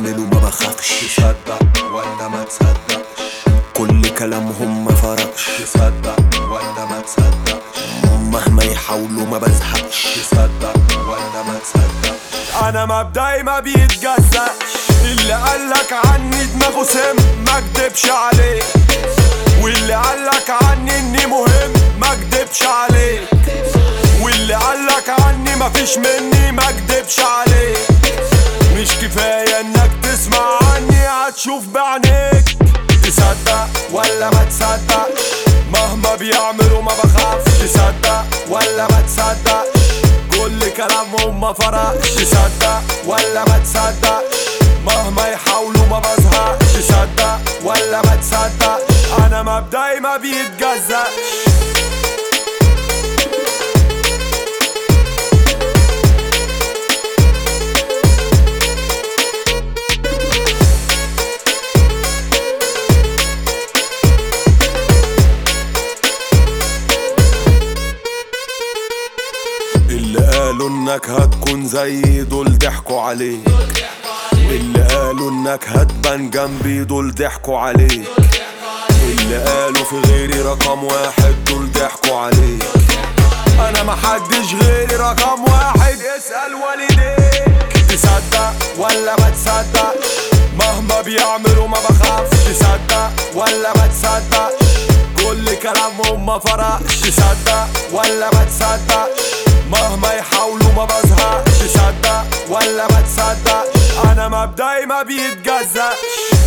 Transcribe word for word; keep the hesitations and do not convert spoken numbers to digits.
بيعملوا ما بخافش. تصدق ولا ما تصدقش؟ كل كلامهم ما فرقش. تصدق ولا ما تصدقش؟ مهما يحاولوا ما بزهقش. تصدق ولا ما تصدقش؟ انا مبدئي ما بيتجزأش، اللي قالك عني دماغه سم ما كدبش عليك، واللي قالك عني اني مهم ما كدبش عليك، واللي قالك عني مفيش مني ما كدبش عليك. مش كفاية انك تسمع عني، هتشوف بعينيك. تصدق ولا ما تصدقش؟ مهما بيعملوا ما بخافش. تصدق ولا ما تصدقش؟ كل كلامهم ما فرقش. تصدق ولا ما تصدقش؟ مهما يحاولوا ما بزهقش. تصدق ولا ما تصدقش؟ انا مبدئي ما بيتجزأش. اللي قالوا انك هتكون زي دول ضحكوا عليك، اللي قالوا انك هتبان جنبي دول ضحكوا عليك، اللي قالوا في غيري رقم واحد دول ضحكوا عليك. انا محدش غيري رقم واحد، اسأل والديك. تصدق ولا ما تصدقش؟ مهما بيعملوا ما بخافش. تصدق ولا ما تصدقش؟ كل كلامهم ما فرقش. تصدق ولا ما تصدقش؟ مهما يحاولوا ما بزهقش. تصدق ولا ما تصدقش؟ انا مبدئي ما بيتجزأش.